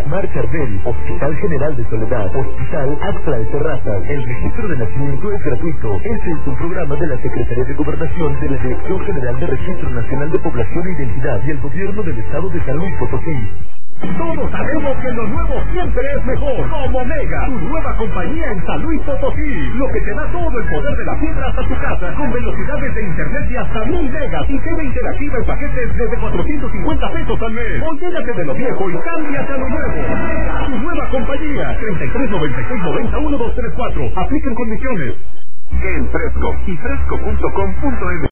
Mar Charbel, Hospital General de Soledad, Hospital Axla de Terrazas. El registro de nacimiento es gratuito. Este es un programa de la Secretaría de Gobernación de la Dirección General de Registro Nacional de Población e Identidad y el Gobierno del Estado de San Luis Potosí. Todos sabemos que lo nuevo siempre es mejor. Como Mega, tu nueva compañía en San Luis Potosí. Lo que te da todo el poder de la fibra hasta tu casa, con velocidades de internet de hasta 1000 megas y TV interactiva en paquetes desde 450 pesos al mes. O llénate de lo viejo y cámbiate a lo nuevo. Mega, tu nueva compañía. 3396901234. Aplican condiciones. En Fresco y fresco.com.mx